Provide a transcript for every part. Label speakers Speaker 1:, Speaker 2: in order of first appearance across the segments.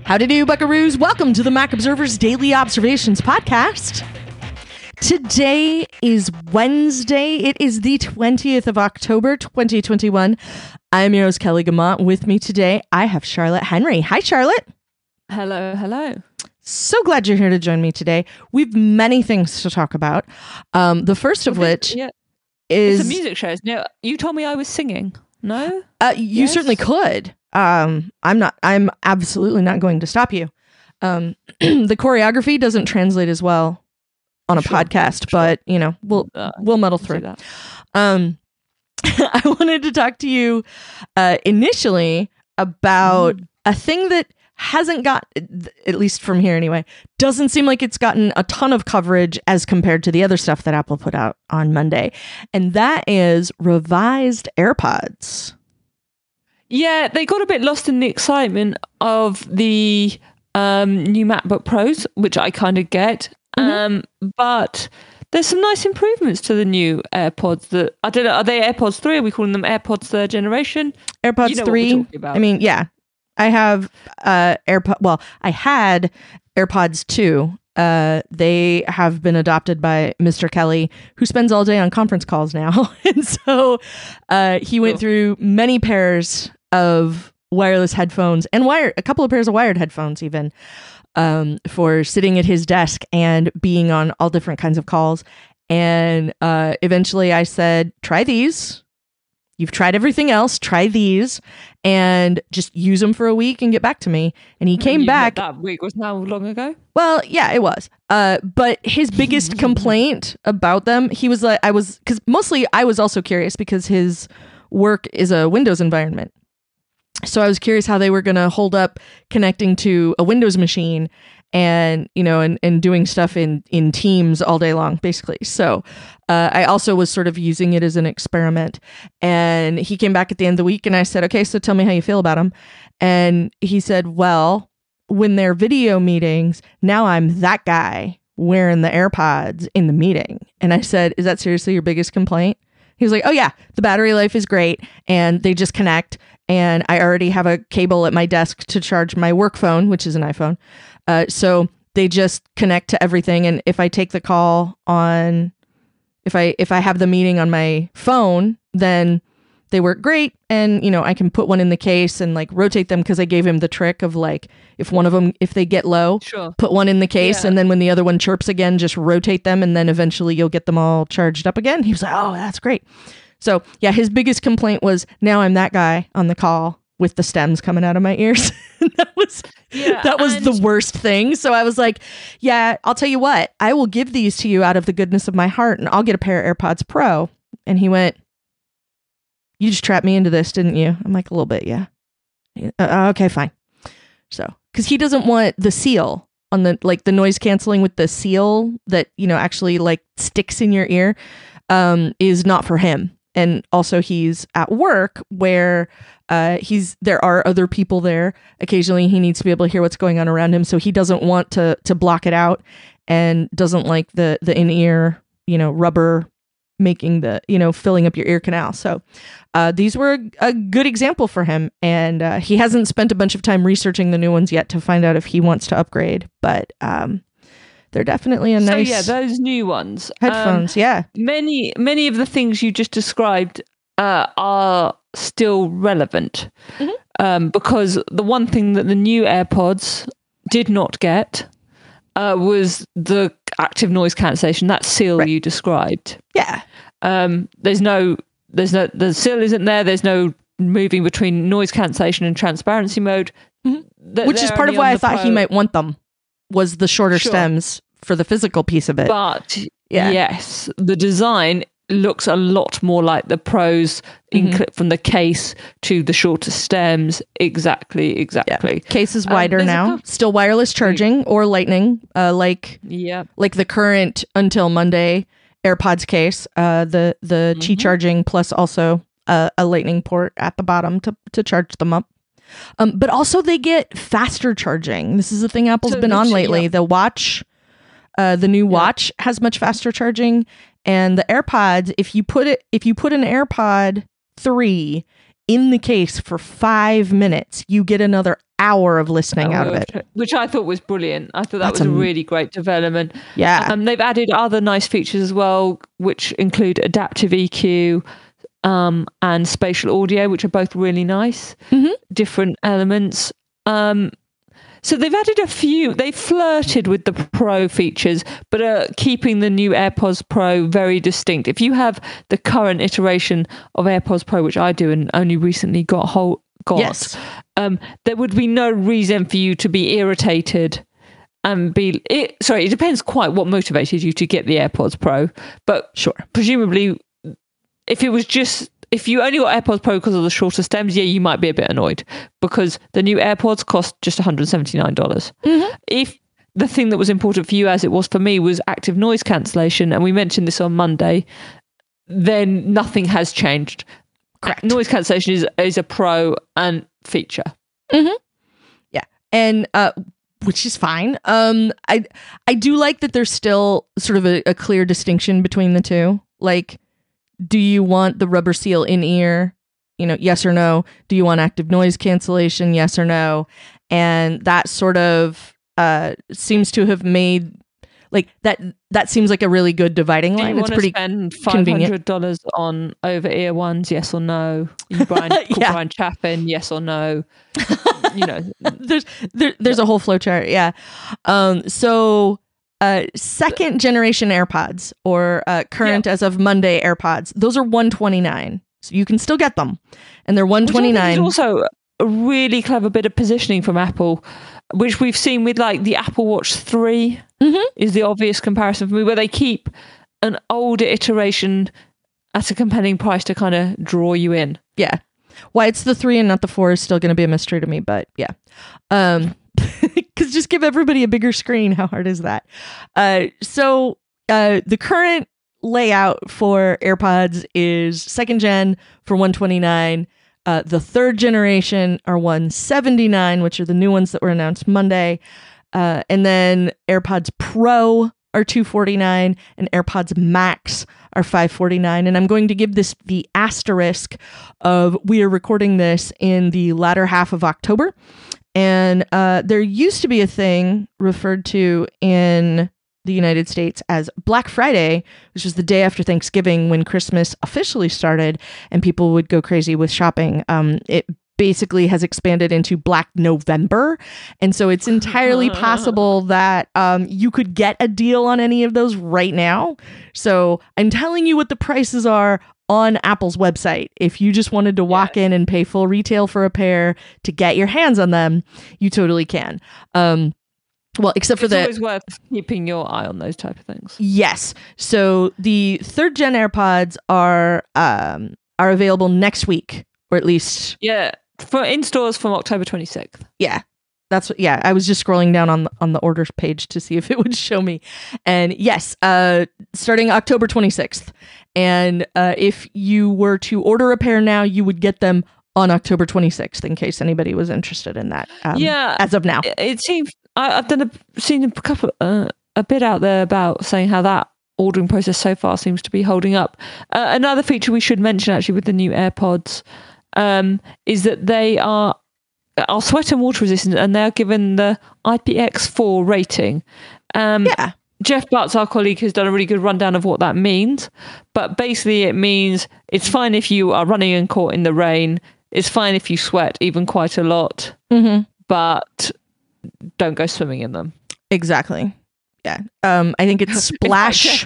Speaker 1: Howdy do, buckaroos. Welcome to the Mac Observer's Daily Observations podcast. Today is Wednesday. It is the 20th of October, 2021. I'm your host, Kelly Gamont. With me today, I have Charlotte Henry. Hi, Charlotte.
Speaker 2: Hello, hello.
Speaker 1: So glad you're here to join me today. We've many things to talk about. The first of which is...
Speaker 2: It's a music show. No, you told me I was singing. No?
Speaker 1: You certainly could. I'm absolutely not going to stop you. The choreography doesn't translate as well on a podcast, but you know, we'll muddle through. I wanted to talk to you initially about a thing that hasn't got, at least from here anyway, doesn't seem like it's gotten a ton of coverage as compared to the other stuff that Apple put out on Monday. And that is revised AirPods.
Speaker 2: Yeah, they got a bit lost in the excitement of the new MacBook Pros, which I kind of get. But there's some nice improvements to the new AirPods. That I don't know, are they AirPods 3? Are we calling them AirPods third generation?
Speaker 1: AirPods
Speaker 2: you know
Speaker 1: 3. I mean, yeah. I have I had AirPods 2. They have been adopted by Mr. Kelly, who spends all day on conference calls now. And so he went through many pairs of wireless headphones and a couple of pairs of wired headphones even, for sitting at his desk and being on all different kinds of calls. And eventually I said, try these. You've tried everything else. Try these and just use them for a week and get back to me. And he came back.
Speaker 2: That week was how long ago?
Speaker 1: Well, yeah, it was. But his biggest complaint about them, he was like, because mostly I was also curious because his work is a Windows environment. So I was curious how they were going to hold up connecting to a Windows machine and, you know, and doing stuff in Teams all day long, basically. So I also was sort of using it as an experiment. And he came back at the end of the week and I said, okay, so tell me how you feel about them. And he said, well, when they're video meetings, now I'm that guy wearing the AirPods in the meeting. And I said, is that seriously your biggest complaint? He was like, oh yeah, the battery life is great and they just connect. And I already have a cable at my desk to charge my work phone, which is an iPhone. So they just connect to everything. And if I take the call on, if I have the meeting on my phone, then they work great. And, you know, I can put one in the case and like rotate them because I gave him the trick of like, if one of them, if they get low, put one in the case. Yeah. And then when the other one chirps again, just rotate them. And then eventually you'll get them all charged up again. He was like, oh, that's great. So yeah, his biggest complaint was now I'm that guy on the call with the stems coming out of my ears. that was the worst thing. So I was like, yeah, I'll tell you what, I will give these to you out of the goodness of my heart and I'll get a pair of AirPods Pro. And he went, you just trapped me into this, didn't you? I'm like, a little bit, yeah. Okay, fine. So, because he doesn't want the seal on the, like the noise canceling with the seal that, you know, actually like sticks in your ear, is not for him. And also he's at work where there are other people there. Occasionally he needs to be able to hear what's going on around him. So he doesn't want to block it out and doesn't like the in-ear, you know, rubber making the, you know, filling up your ear canal. So these were a good example for him. And he hasn't spent a bunch of time researching the new ones yet to find out if he wants to upgrade. But they're definitely a nice...
Speaker 2: So yeah, those new ones.
Speaker 1: Headphones, yeah.
Speaker 2: Many of the things you just described are still relevant. Because the one thing that the new AirPods did not get was the active noise cancellation, that seal you described.
Speaker 1: Yeah.
Speaker 2: The seal isn't there. There's no moving between noise cancellation and transparency mode.
Speaker 1: Which is part of why I thought he might want them. Was the shorter stems for the physical piece of it.
Speaker 2: But yes, the design looks a lot more like the Pros from the case to the shorter stems. Exactly. Yeah.
Speaker 1: Case is wider now. Still wireless charging or Lightning, like the current until Monday AirPods case. The Qi charging plus also a Lightning port at the bottom to charge them up. But also they get faster charging. This is a thing Apple's been on lately. The watch, the new watch has much faster charging, and the AirPods, if you put an AirPod 3 in the case for 5 minutes, you get another hour of listening out of it.
Speaker 2: Which I thought was brilliant. I thought that was a really great development.
Speaker 1: Yeah.
Speaker 2: They've added other nice features as well, which include adaptive EQ and spatial audio, which are both really nice. Different elements. So they've added a few. They flirted with the Pro features, but are keeping the new AirPods Pro very distinct. If you have the current iteration of AirPods Pro, which I do and only recently got,
Speaker 1: yes.
Speaker 2: There would be no reason for you to be irritated and it depends quite what motivated you to get the AirPods Pro, but
Speaker 1: sure,
Speaker 2: presumably if you only got AirPods Pro because of the shorter stems, yeah, you might be a bit annoyed because the new AirPods cost just $179. If the thing that was important for you, as it was for me, was active noise cancellation, and we mentioned this on Monday, then nothing has changed.
Speaker 1: Correct.
Speaker 2: Noise cancellation is a pro and feature.
Speaker 1: Yeah, and which is fine. I do like that there's still sort of a clear distinction between the two. Like, do you want the rubber seal in ear? Yes or no. Do you want active noise cancellation? Yes or no. And that sort of seems to have made like that seems like a really good dividing line.
Speaker 2: It's pretty spend $500 on over ear ones, yes or no? Brian Chaffin, yes or no?
Speaker 1: There's a whole flow chart. Yeah. Second generation AirPods or current as of Monday AirPods, those are $129. So you can still get them, and they're $129.
Speaker 2: It's also a really clever bit of positioning from Apple, which we've seen with like the Apple Watch 3 is the obvious comparison for me, where they keep an older iteration at a compelling price to kind of draw you in.
Speaker 1: Yeah. Why it's the 3 and not the 4 is still going to be a mystery to me, but yeah. Because just give everybody a bigger screen. How hard is that? So the current layout for AirPods is second gen for $129. The third generation are $179, which are the new ones that were announced Monday. And then AirPods Pro are $249 and AirPods Max are $549. And I'm going to give this the asterisk of we are recording this in the latter half of October. And there used to be a thing referred to in the United States as Black Friday, which was the day after Thanksgiving when Christmas officially started and people would go crazy with shopping. It basically has expanded into Black November. And so it's entirely possible that you could get a deal on any of those right now. So I'm telling you what the prices are on Apple's website. If you just wanted to walk in and pay full retail for a pair to get your hands on them, you totally can. Well, except for
Speaker 2: it's always worth keeping your eye on those type of things.
Speaker 1: Yes. So the third gen AirPods are available next week, or at least
Speaker 2: for in stores from October 26th.
Speaker 1: Yeah. I was just scrolling down on the orders page to see if it would show me. And yes, starting October 26th. And if you were to order a pair now, you would get them on October 26th, in case anybody was interested in that. As of now.
Speaker 2: It seems I've seen a couple a bit out there about saying how that ordering process so far seems to be holding up. Another feature we should mention actually with the new AirPods is that they are sweat and water resistant, and they're given the IPX4 rating. Jeff Butts, our colleague, has done a really good rundown of what that means. But basically it means it's fine if you are running and caught in the rain. It's fine if you sweat even quite a lot. But don't go swimming in them.
Speaker 1: Exactly. Yeah. I think it's splash.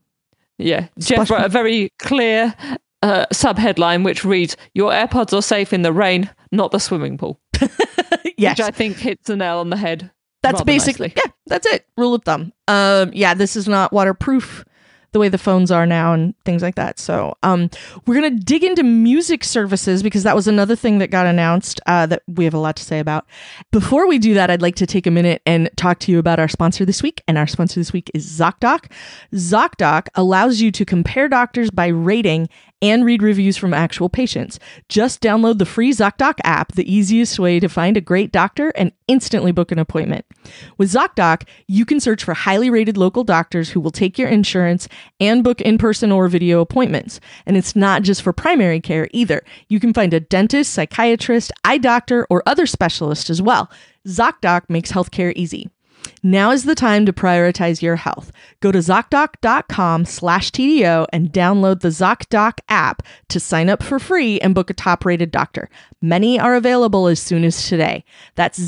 Speaker 2: Jeff wrote a very clear subheadline which reads, "Your AirPods are safe in the rain, not the swimming pool."
Speaker 1: Yes.
Speaker 2: Which I think hits the nail on the head.
Speaker 1: That's basically, that's it. Rule of thumb. This is not waterproof the way the phones are now and things like that. So we're going to dig into music services because that was another thing that got announced that we have a lot to say about. Before we do that, I'd like to take a minute and talk to you about our sponsor this week. And our sponsor this week is ZocDoc. ZocDoc allows you to compare doctors by rating and read reviews from actual patients. Just download the free ZocDoc app, the easiest way to find a great doctor and instantly book an appointment. With ZocDoc, you can search for highly rated local doctors who will take your insurance and book in-person or video appointments. And it's not just for primary care either. You can find a dentist, psychiatrist, eye doctor, or other specialist as well. ZocDoc makes healthcare easy. Now is the time to prioritize your health. Go to ZocDoc.com/TDO and download the ZocDoc app to sign up for free and book a top-rated doctor. Many are available as soon as today. That's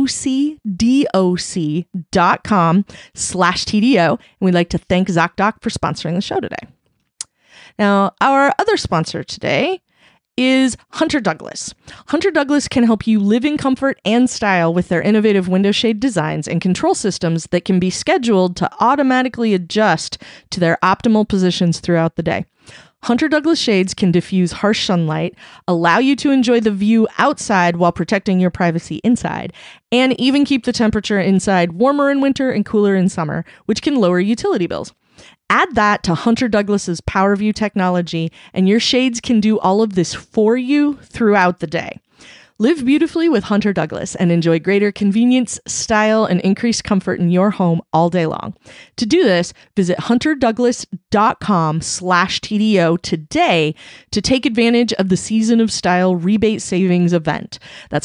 Speaker 1: ZocDoc.com/TDO. And we'd like to thank ZocDoc for sponsoring the show today. Now, our other sponsor today is Hunter Douglas. Hunter Douglas can help you live in comfort and style with their innovative window shade designs and control systems that can be scheduled to automatically adjust to their optimal positions throughout the day. Hunter Douglas shades can diffuse harsh sunlight, allow you to enjoy the view outside while protecting your privacy inside, and even keep the temperature inside warmer in winter and cooler in summer, which can lower utility bills. Add that to Hunter Douglas's PowerView technology, and your shades can do all of this for you throughout the day. Live beautifully with Hunter Douglas and enjoy greater convenience, style, and increased comfort in your home all day long. To do this, visit hunterdouglas.com/TDO today to take advantage of the Season of Style rebate savings event. That's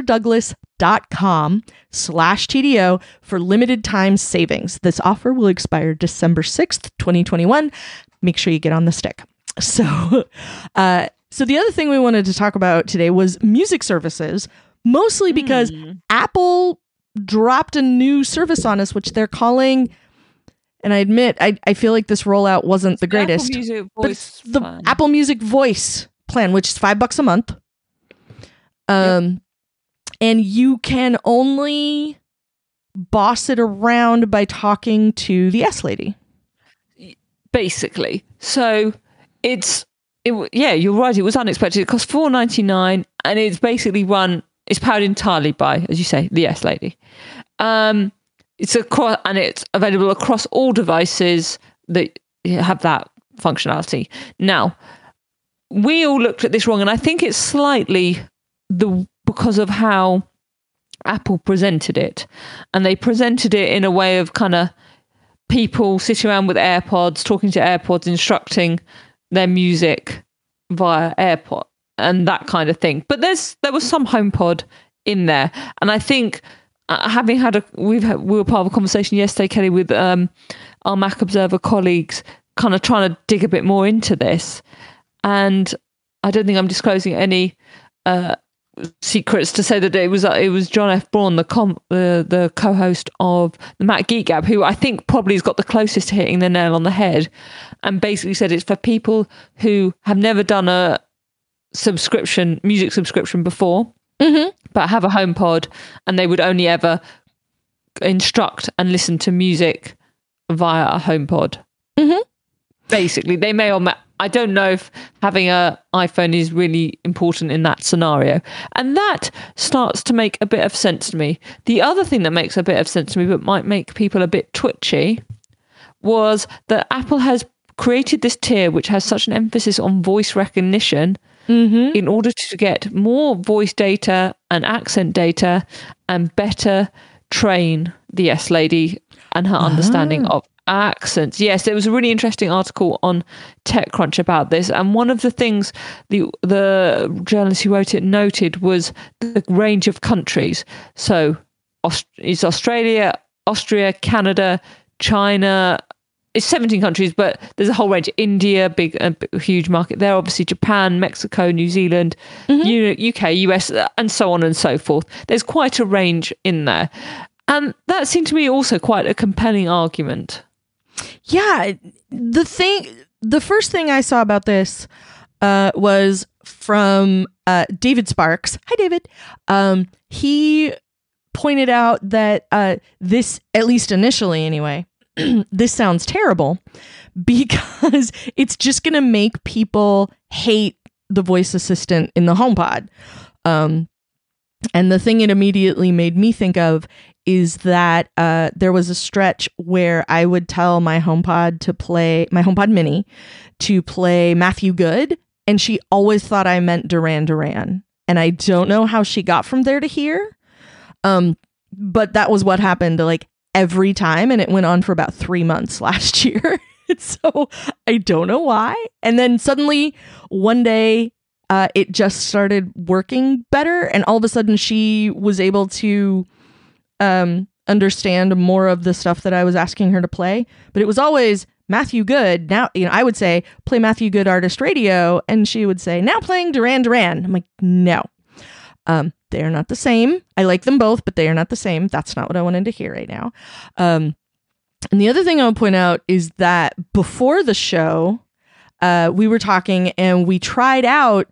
Speaker 1: hunterdouglas.com/TDO for limited time savings. This offer will expire December 6th, 2021. Make sure you get on the stick. So the other thing we wanted to talk about today was music services, mostly because Apple dropped a new service on us, which they're calling, and I admit, I feel like this rollout wasn't the greatest,
Speaker 2: Apple Music
Speaker 1: but
Speaker 2: Voice
Speaker 1: it's the
Speaker 2: plan.
Speaker 1: Apple Music Voice plan, which is $5 a month. And you can only boss it around by talking to the S lady.
Speaker 2: Basically. So yeah, you're right. It was unexpected. It cost $4.99, and it's basically it's powered entirely by, as you say, the S lady. It's available across all devices that have that functionality. Now, we all looked at this wrong, and I think it's slightly because of how Apple presented it, and they presented it in a way of kind of people sitting around with AirPods, talking to AirPods, instructing their music via AirPod and that kind of thing. But there was some HomePod in there, and I think having we were part of a conversation yesterday, Kelly, with our Mac Observer colleagues, kind of trying to dig a bit more into this. And I don't think I'm disclosing any secrets to say that it was John F. Braun, the co-host of the Mac Geek Gab, who I think probably has got the closest to hitting the nail on the head, and basically said it's for people who have never done a music subscription before, but have a HomePod, and they would only ever instruct and listen to music via a HomePod. Basically, they may or may. I don't know if having an iPhone is really important in that scenario. And that starts to make a bit of sense to me. The other thing that makes a bit of sense to me, but might make people a bit twitchy, was that Apple has created this tier which has such an emphasis on voice recognition in order to get more voice data and accent data and better train the S lady and her understanding of accents. Yes, there was a really interesting article on TechCrunch about this, and one of the things the journalist who wrote it noted was the range of countries. So it's Australia, Austria, Canada, China. It's 17 countries, but there's a whole range. India, huge market there. Obviously, Japan, Mexico, New Zealand, UK, US, and so on and so forth. There's quite a range in there. And that seemed to me also quite a compelling argument.
Speaker 1: Yeah, the first thing I saw about this was from David Sparks. Hi, David. He pointed out that this, at least initially anyway, this sounds terrible because it's just going to make people hate the voice assistant in the HomePod. And the thing it immediately made me think of is that there was a stretch where I would tell my HomePod Mini to play Matthew Good, and she always thought I meant Duran Duran. And I don't know how she got from there to here. But that was what happened like every time. And it went on for about 3 months last year. So I don't know why. And then suddenly one day it just started working better. And all of a sudden she was able to understand more of the stuff that I was asking her to play. But it was always Matthew Good. Now, I would say, play Matthew Good Artist Radio. And she would say, now playing Duran Duran. I'm like, no. They are not the same. I like them both, but they are not the same. That's not what I wanted to hear right now. And the other thing I would point out is that before the show, we were talking and we tried out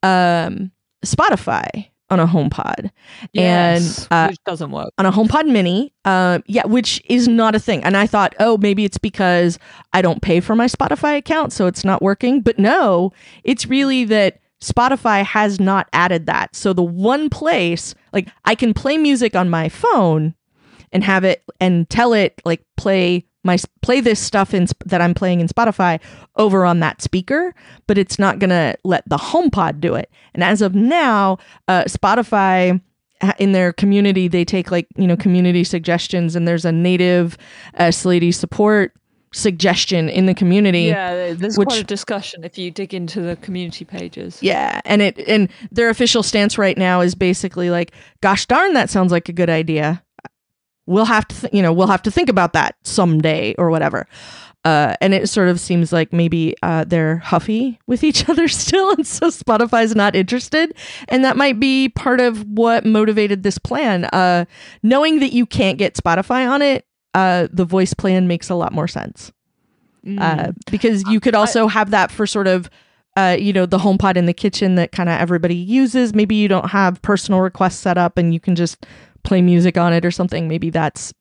Speaker 1: Spotify on a HomePod.
Speaker 2: Yes,
Speaker 1: and
Speaker 2: which doesn't work.
Speaker 1: On a HomePod Mini, which is not a thing. And I thought, oh, maybe it's because I don't pay for my Spotify account, so it's not working. But no, it's really that Spotify has not added that. So the one place, like, I can play music on my phone and have it and tell it, like, play this stuff that I'm playing in Spotify over on that speaker, but it's not gonna let the HomePod do it. And as of now, Spotify in their community, they take community suggestions, and there's a native Slady support suggestion in the community.
Speaker 2: Yeah, there's quite a discussion if you dig into the community pages.
Speaker 1: Yeah, and their official stance right now is basically like, gosh darn, that sounds like a good idea. We'll have to we'll have to think about that someday or whatever. And it sort of seems like maybe they're huffy with each other still, and so Spotify's not interested. And that might be part of what motivated this plan. Knowing that you can't get Spotify on it, the voice plan makes a lot more sense. Because you could also have that for sort of, the HomePod in the kitchen that kind of everybody uses. Maybe you don't have personal requests set up and you can just play music on it or something. Maybe that's,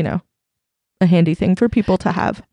Speaker 1: a handy thing for people to have.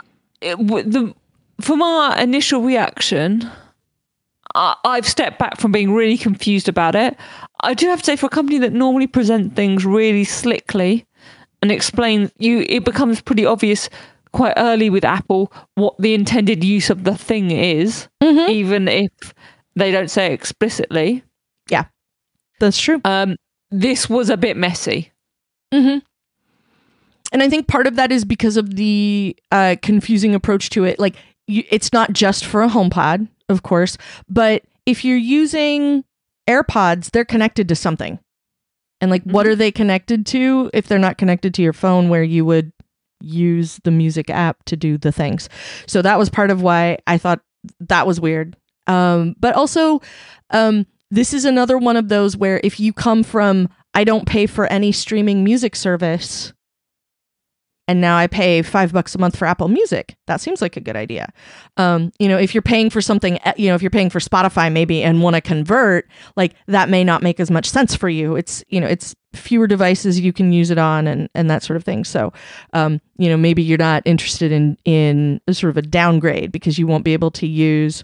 Speaker 2: From our initial reaction, I've stepped back from being really confused about it. I do have to say, for a company that normally present things really slickly and explain, it becomes pretty obvious quite early with Apple what the intended use of the thing is, even if they don't say it explicitly.
Speaker 1: Yeah, that's true.
Speaker 2: This was a bit messy.
Speaker 1: Mm-hmm. And I think part of that is because of the confusing approach to it. Like, it's not just for a HomePod, of course, but if you're using AirPods, they're connected to something. And what are they connected to if they're not connected to your phone where you would use the music app to do the things? So that was part of why I thought that was weird. But also, this is another one of those where if you come from, I don't pay for any streaming music service, and now I pay $5 a month for Apple Music, that seems like a good idea. If you're paying for something, if you're paying for Spotify maybe and want to convert, that may not make as much sense for you. It's, it's fewer devices you can use it on and that sort of thing. So, maybe you're not interested in sort of a downgrade because you won't be able to use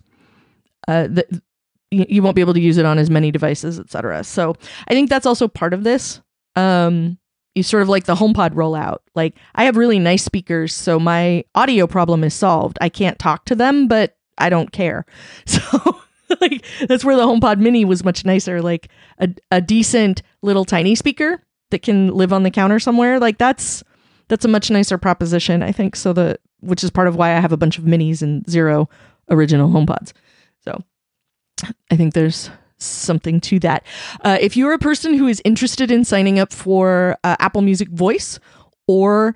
Speaker 1: you won't be able to use it on as many devices, etc. So I think that's also part of this. You sort of like the HomePod rollout. I have really nice speakers, so my audio problem is solved. I can't talk to them, but I don't care. So that's where the HomePod Mini was much nicer. A decent little tiny speaker that can live on the counter somewhere. That's a much nicer proposition, I think. Which is part of why I have a bunch of minis and 0 original HomePods. So I think there's something to that. If you're a person who is interested in signing up for Apple Music Voice, or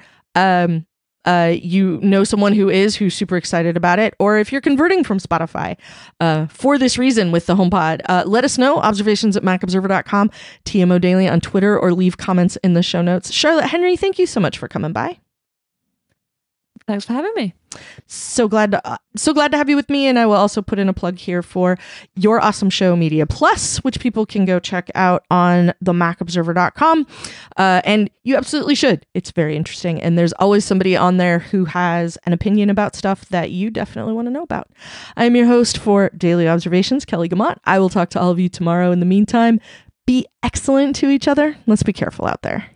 Speaker 1: someone who's super excited about it, or if you're converting from Spotify for this reason with the HomePod, let us know. Observations@macobserver.com, TMO Daily on Twitter, or leave comments in the show notes. Charlotte Henry, thank you so much for coming by.
Speaker 2: Thanks for having me.
Speaker 1: So glad to have you with me. And I will also put in a plug here for Your Awesome Show Media Plus, which people can go check out on themacobserver.com. And you absolutely should. It's very interesting. And there's always somebody on there who has an opinion about stuff that you definitely want to know about. I'm your host for Daily Observations, Kelly Guimont. I will talk to all of you tomorrow. In the meantime, be excellent to each other. Let's be careful out there.